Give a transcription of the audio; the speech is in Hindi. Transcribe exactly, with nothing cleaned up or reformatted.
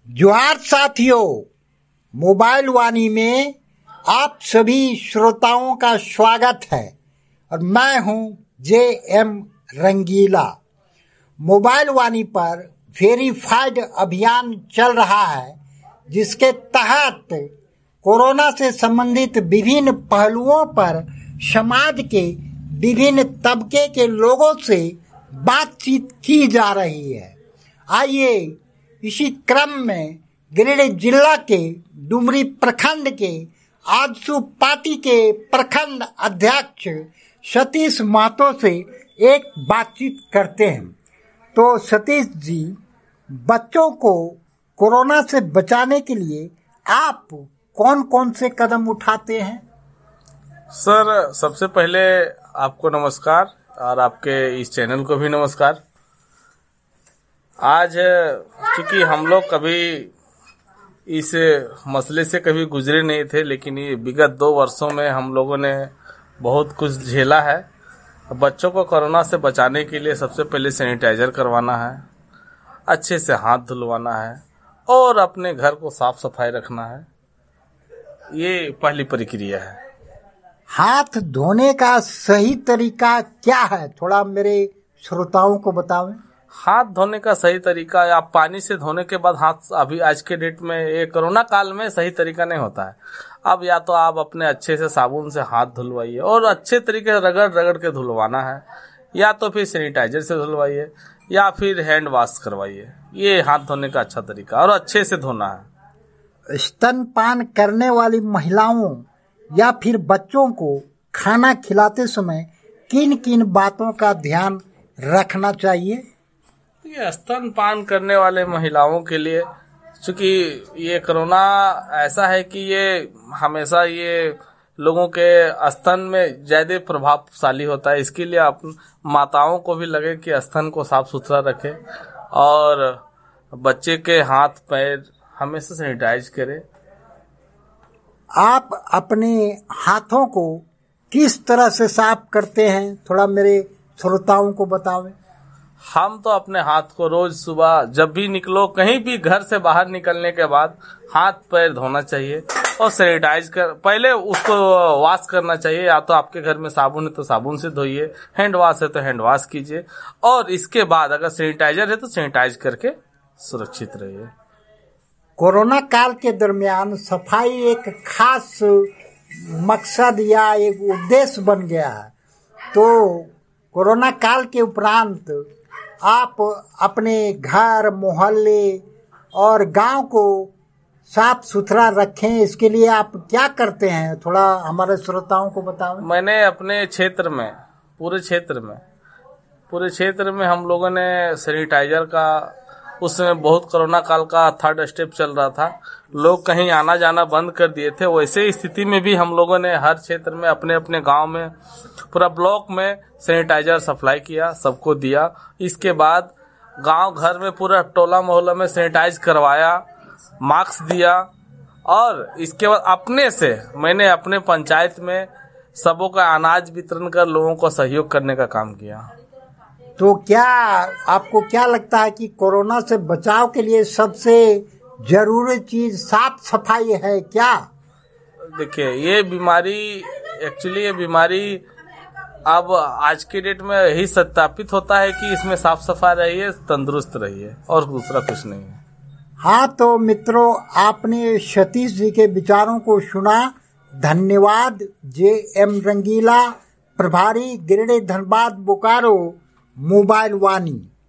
जोहार साथियों, मोबाइल वाणी में आप सभी श्रोताओं का स्वागत है और मैं हूं जे एम रंगीला। मोबाइल वाणी पर वेरीफाइड अभियान चल रहा है, जिसके तहत कोरोना से संबंधित विभिन्न पहलुओं पर समाज के विभिन्न तबके के लोगों से बातचीत की जा रही है। आइए इसी क्रम में गिरिडीह जिला के डुमरी प्रखंड के आजसू पार्टी के प्रखंड अध्यक्ष सतीश महतो से एक बातचीत करते हैं। तो सतीश जी, बच्चों को कोरोना से बचाने के लिए आप कौन कौन से कदम उठाते हैं? सर, सबसे पहले आपको नमस्कार और आपके इस चैनल को भी नमस्कार। आज चूंकि हम लोग कभी इस मसले से कभी गुजरे नहीं थे, लेकिन ये विगत दो वर्षों में हम लोगों ने बहुत कुछ झेला है। बच्चों को कोरोना से बचाने के लिए सबसे पहले सैनिटाइजर करवाना है, अच्छे से हाथ धुलवाना है और अपने घर को साफ सफाई रखना है। ये पहली प्रक्रिया है। हाथ धोने का सही तरीका क्या है, थोड़ा मेरे श्रोताओं को बतावें। हाथ धोने का सही तरीका, आप पानी से धोने के बाद हाथ, अभी आज के डेट में ये कोरोना काल में सही तरीका नहीं होता है। अब या तो आप अपने अच्छे से साबुन से हाथ धुलवाइए और अच्छे तरीके से रगड़ रगड़ के धुलवाना है, या तो फिर सैनिटाइजर से धुलवाइए या फिर हैंड वॉश करवाइए। ये हाथ धोने का अच्छा तरीका, और अच्छे से धोना है। स्तनपान करने वाली महिलाओं या फिर बच्चों को खाना खिलाते समय किन किन बातों का ध्यान रखना चाहिए? ये स्तनपान करने वाले महिलाओं के लिए, चूंकि ये कोरोना ऐसा है कि ये हमेशा ये लोगों के स्तन में ज्यादा प्रभावशाली होता है, इसके लिए आप माताओं को भी लगे कि स्तन को साफ सुथरा रखें और बच्चे के हाथ पैर हमेशा सैनिटाइज करें। आप अपने हाथों को किस तरह से साफ करते हैं, थोड़ा मेरे श्रोताओं को बतावें। हम तो अपने हाथ को रोज सुबह जब भी निकलो, कहीं भी घर से बाहर निकलने के बाद हाथ पैर धोना चाहिए और सैनिटाइज कर, पहले उसको वॉश करना चाहिए। या तो आपके घर में साबुन है तो साबुन से धोइए, हैंड वॉश है तो हैंड वॉश कीजिए, और इसके बाद अगर सैनिटाइजर है तो सैनिटाइज करके सुरक्षित रहिए। कोरोना काल के दरमियान सफाई एक खास मकसद या एक उद्देश्य बन गया है। तो कोरोना काल के उपरांत आप अपने घर, मोहल्ले और गांव को साफ सुथरा रखें, इसके लिए आप क्या करते हैं, थोड़ा हमारे श्रोताओं को बताओ। मैंने अपने क्षेत्र में, पूरे क्षेत्र में पूरे क्षेत्र में हम लोगों ने सैनिटाइजर का, उस समय बहुत कोरोना काल का थर्ड स्टेप चल रहा था, लोग कहीं आना जाना बंद कर दिए थे। वैसे स्थिति में भी हम लोगों ने हर क्षेत्र में, अपने अपने गांव में, पूरा ब्लॉक में सैनिटाइजर सप्लाई किया, सबको दिया। इसके बाद गांव घर में पूरा टोला मोहल्ला में सैनिटाइज करवाया, मास्क दिया, और इसके बाद अपने से मैंने अपने पंचायत में सबों का अनाज वितरण कर लोगों को सहयोग करने का काम किया। तो क्या आपको क्या लगता है कि कोरोना से बचाव के लिए सबसे जरूरी चीज साफ सफाई है क्या? देखिए, ये बीमारी एक्चुअली ये बीमारी अब आज के डेट में यही सत्यापित होता है कि इसमें साफ सफाई रहिए, तंदुरुस्त रहिए, और दूसरा कुछ नहीं है। हाँ, तो मित्रों, आपने सतीश जी के विचारों को सुना। धन्यवाद। जे एम रंगीला, प्रभारी गिरिडीह, धनबाद, बोकारो, मोबाइल वाणी।